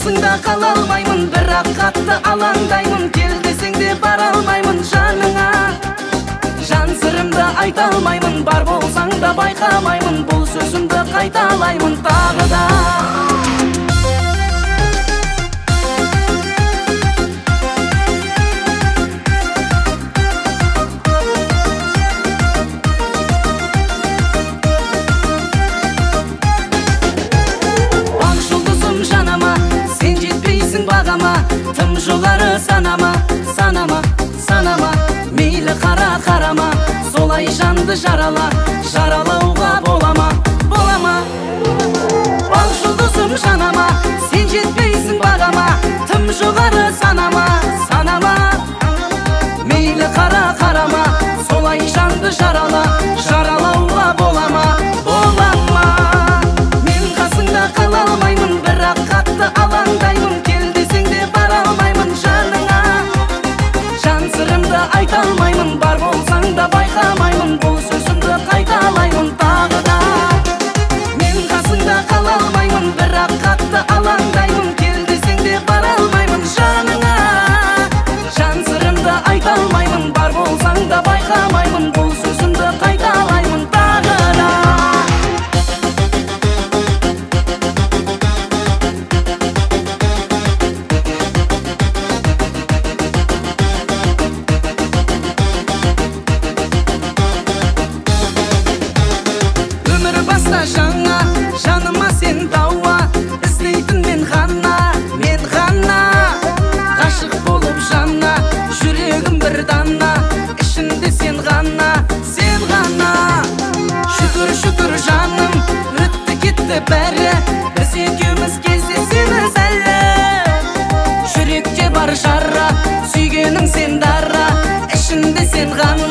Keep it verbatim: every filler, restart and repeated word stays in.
қасыңда қала алмаймын, бірақ қатты алаңдаймын. Кел десең де бара алмаймын жаныңа. Жан сырымды айта алмаймын, бар болсаң да байқамаймын. Бұл сөзімді қайталаймын тағы да. Тым жоғары санама, санама, санама. Мейлі қара қарама, солай жанды жарала. Жаралауға болама, болама. Бал жұлдызым жанама, сен жетпейсің бағама. Тым жоғары санама, санама. Мейлі қара қарама, солай жанды жарала. Жаралауға болама, болама. Мен қасыңда қала алмаймын, бірақ қатты алаңдаймын. Айта алмаймын, бар болсаң да байқамаймын. Бұл сөзімді қайталаймын тағы да. Мен қасыңда қала алмаймын, бірақ қатты алаңдаймын. Кел десең де бара алмаймын жаныңа. Жан сырымды айта алмаймын, бар болсаң да байқамаймын. Бұл сөзімді қайталаймын тағы да. Жаңа жаныма сен дауа, іздейтін мен ғана, мен ғана. Ғашық болып жана, жүрегім бір дана. Ішінде сен ғана, сен ғана. Шүкір, шүкір жаным, өтті кетті бәрі. Біз екеуміз кездесеміз әлі. Жүректе бар жара, сүйгенің сен дара. Ішінде сен ғана.